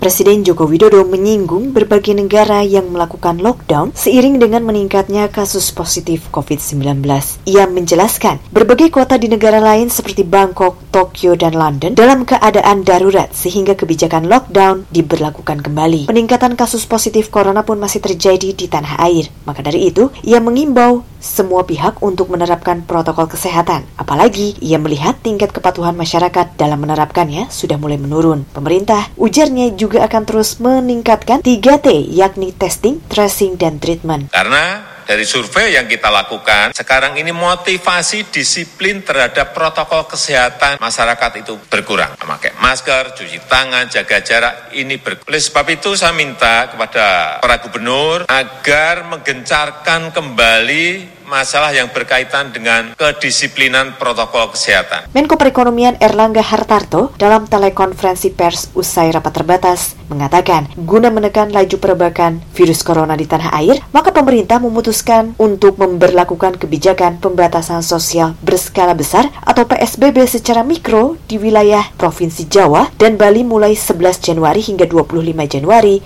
Presiden Joko Widodo menyinggung berbagai negara yang melakukan lockdown seiring dengan meningkatnya kasus positif COVID-19. Ia menjelaskan, berbagai kota di negara lain seperti Bangkok, Tokyo, dan London dalam keadaan darurat sehingga kebijakan lockdown diberlakukan kembali. Peningkatan kasus positif corona pun masih terjadi di tanah air. Maka dari itu, ia mengimbau semua pihak untuk menerapkan protokol kesehatan. Apalagi, ia melihat tingkat kepatuhan masyarakat dalam menerapkannya sudah mulai menurun. Pemerintah, ujarnya, juga akan terus meningkatkan 3T, yakni testing, tracing, dan treatment. Karena dari survei yang kita lakukan, sekarang ini motivasi disiplin terhadap protokol kesehatan masyarakat itu berkurang. Memakai masker, cuci tangan, jaga jarak, ini berkurang. Oleh sebab itu saya minta kepada para gubernur agar menggencarkan kembali masalah yang berkaitan dengan kedisiplinan protokol kesehatan. Menko Perekonomian Erlangga Hartarto dalam telekonferensi pers usai rapat terbatas mengatakan, guna menekan laju perburukan virus corona di tanah air, maka pemerintah memutuskan untuk memberlakukan kebijakan pembatasan sosial berskala besar atau PSBB secara mikro di wilayah Provinsi Jawa dan Bali mulai 11 Januari hingga 25 Januari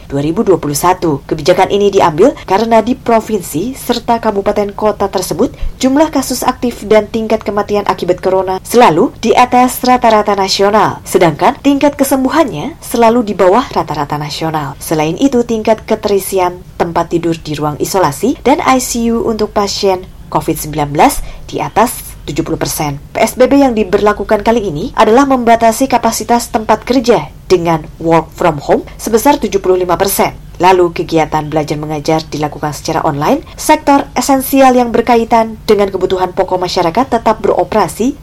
2021. Kebijakan ini diambil karena di provinsi serta kabupaten kota tersebut, jumlah kasus aktif dan tingkat kematian akibat corona selalu di atas rata-rata nasional, sedangkan tingkat kesembuhannya selalu di bawah rata-rata nasional. Selain itu, tingkat keterisian tempat tidur di ruang isolasi dan ICU untuk pasien COVID-19 di atas 70%. PSBB yang diberlakukan kali ini adalah membatasi kapasitas tempat kerja dengan work from home sebesar 75%. Lalu kegiatan belajar mengajar dilakukan secara online, sektor esensial yang berkaitan dengan kebutuhan pokok masyarakat tetap beroperasi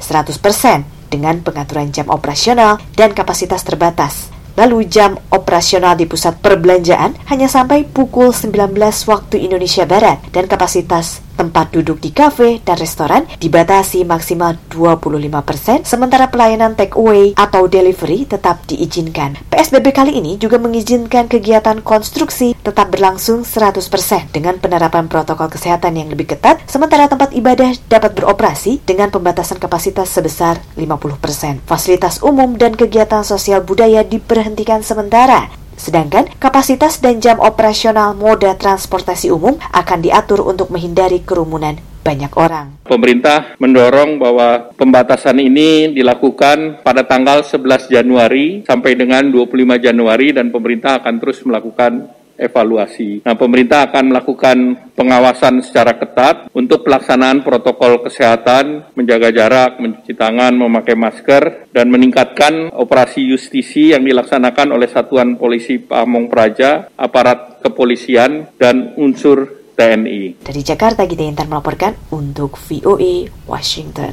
100% dengan pengaturan jam operasional dan kapasitas terbatas. Lalu jam operasional di pusat perbelanjaan hanya sampai pukul 19 waktu Indonesia Barat dan kapasitas tempat duduk di kafe dan restoran dibatasi maksimal 25%, sementara pelayanan take away atau delivery tetap diizinkan. PSBB kali ini juga mengizinkan kegiatan konstruksi tetap berlangsung 100% dengan penerapan protokol kesehatan yang lebih ketat, sementara tempat ibadah dapat beroperasi dengan pembatasan kapasitas sebesar 50%. Fasilitas umum dan kegiatan sosial budaya diberhentikan sementara. Sedangkan kapasitas dan jam operasional moda transportasi umum akan diatur untuk menghindari kerumunan banyak orang. Pemerintah mendorong bahwa pembatasan ini dilakukan pada tanggal 11 Januari sampai dengan 25 Januari dan pemerintah akan terus melakukan evaluasi. Nah, pemerintah akan melakukan pengawasan secara ketat untuk pelaksanaan protokol kesehatan, menjaga jarak, mencuci tangan, memakai masker, dan meningkatkan operasi justisi yang dilaksanakan oleh Satuan Polisi Pamong Praja, aparat kepolisian, dan unsur TNI. Dari Jakarta, Gita Intan melaporkan untuk VOA Washington.